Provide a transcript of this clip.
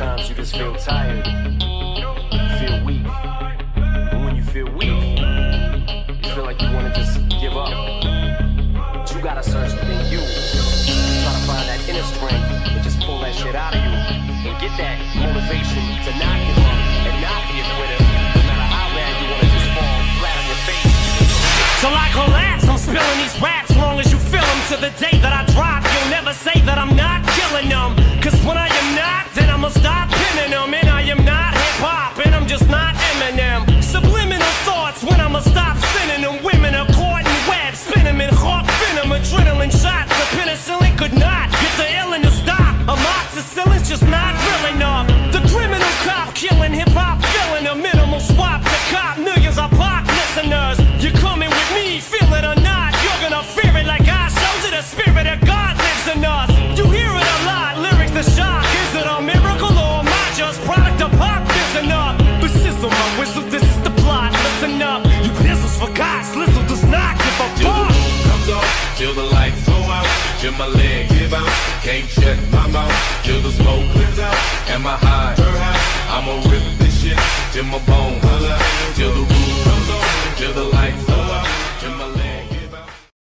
Sometimes you just feel tired, you feel weak. And when you feel weak, you feel like you wanna just give up. But you gotta search within you. Try to find that inner strength and just pull that shit out of you. And get that motivation to not give up and not be a quitter. No matter how bad you wanna just fall flat on your face. Till I collapse, I'm spilling these raps long as you feel them. To the day that I drop, you'll never say that I'm not killing them. Cause when I am not, then I'ma stop pinning them. And I am not hip-hop, and I'm just not Eminem. Subliminal thoughts when I'ma stop sending them. Women are caught in webs, spin them in hawk venom. Adrenaline shots, the penicillin could not get the illin to stop. Amoxicillin's just not real enough. The criminal cop killing hip-hop, filling a minimal swap to cop millions of pop listeners. You're coming with me, feel it or not. You're gonna fear it like I showed you. The spirit of God lives in us. You hear it a lot, lyrics the shock. Is it a miracle or am I just product of pop? Listen up, this is my whistle, this is the plot. Listen up, you pistols for God, Slizzle does not give a Till the fuck. moon comes on, till the lights go out, till my legs give out, can't shut my mouth, till the smoke clears out, and my high, I'ma rip this shit till my bone holla.